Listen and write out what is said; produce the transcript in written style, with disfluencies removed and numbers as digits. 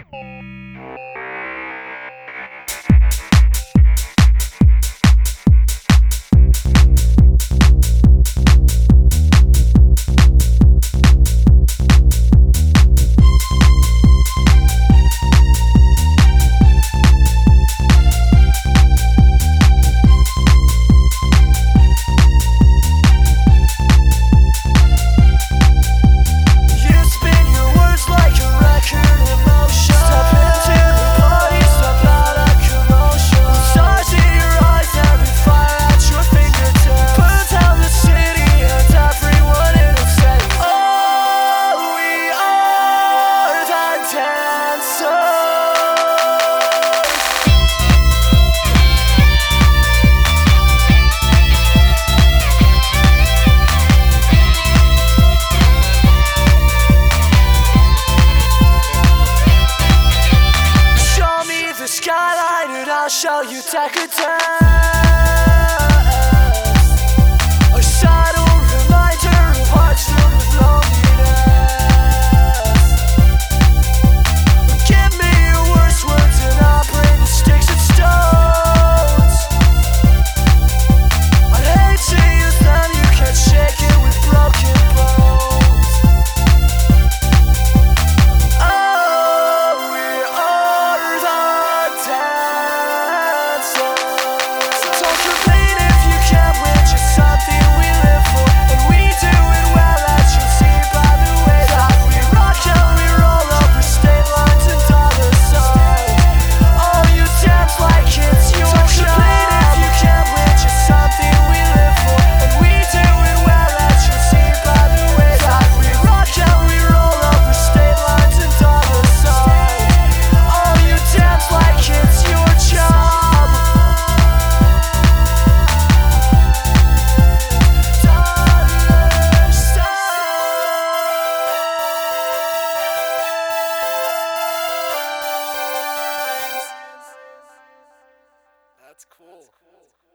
Skyline and I'll show you decadence. A subtle reminder of hearts filled with loneliness. Give me your worst words and I'll bring the sticks and stones. I'd hate to use them, you can't shake it with broken bones. Oh, we are the don't complain if you can't win, just something we live for. And we do it well, as you'll see by the way that we rock and we roll over state lines and dollar signs. Oh, you dance like it's your job. Don't complain if you can't win, just something we live for. And we do it well, as you'll see by the way that we rock and we roll over state lines and dollar signs. Oh, you dance like it's your job. That's cool.